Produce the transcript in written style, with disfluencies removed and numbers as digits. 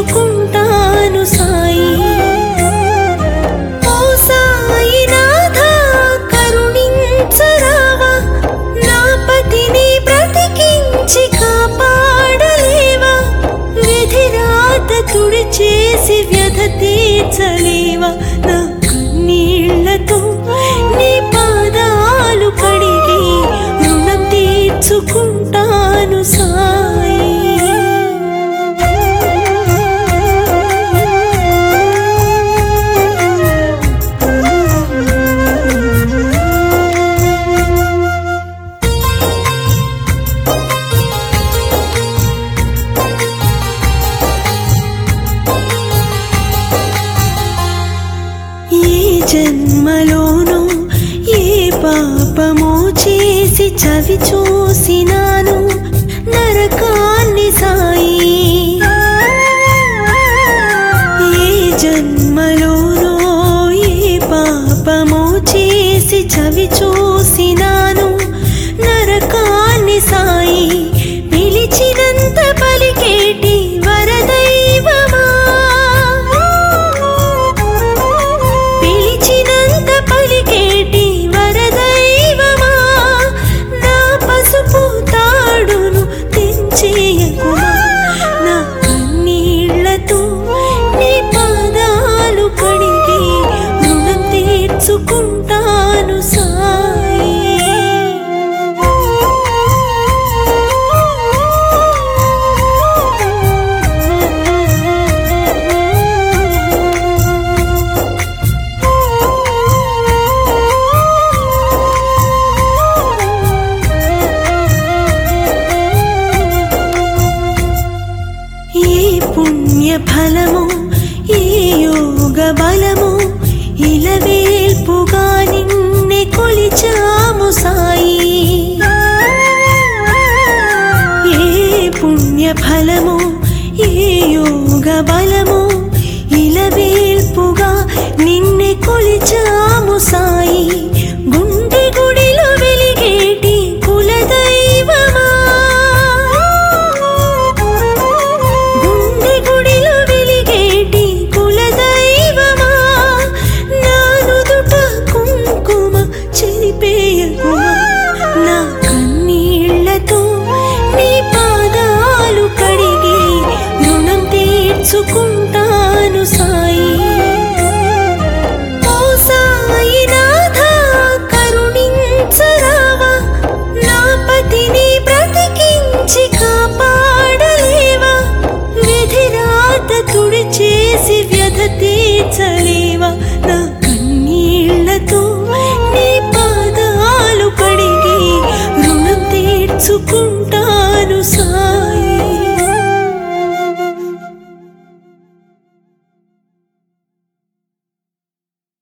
తీర్చుకుంటాను సాయి. ఓ సాయినాథ కరుణించరావా, నా పతిని బ్రతికించి కాపాడలేవా, విధిరాత తుడిచేసి వ్యధ తీర్చలేవా, నా కన్నీళ్లతో నీ పాదాలు కడిగి రుణం తీర్చుకుంటాను సాయి. ఏ జన్మలోనూ ఏ పాపమో చేసి చవి చూసినాను నరకాన్ని సాయి. ఏ జన్మలోనూ ఏ పాపమో చేసి చవి చూసినాను నరకాన్ని సాయి. పిలిచినంత పలికేటి వరదైవమా, పిలిచినంత పలికేటి వరదైవమా, నా పసుపు తాడును తెంచేయకుమా, నా కన్నీళ్లతో నీ పాదాలు కడిగి రుణం తీర్చుకుంటాను సాయి. ఏ పుణ్య ఫలము